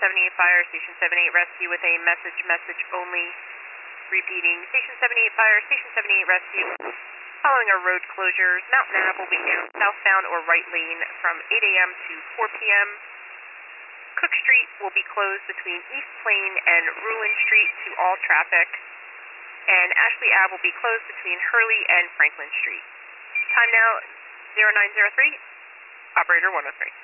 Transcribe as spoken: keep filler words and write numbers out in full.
seventy-eight Fire, Station seventy-eight Rescue with a message, message only. Repeating, Station seventy-eight Fire, Station seventy-eight Rescue. Following our road closures, Mountain Ave will be down southbound or right lane from eight A M to four P M Cook Street will be closed between East Plain and Ruin Street to all traffic. And Ashley Ave will be closed between Hurley and Franklin Street. Time now, zero nine zero three, operator one oh three.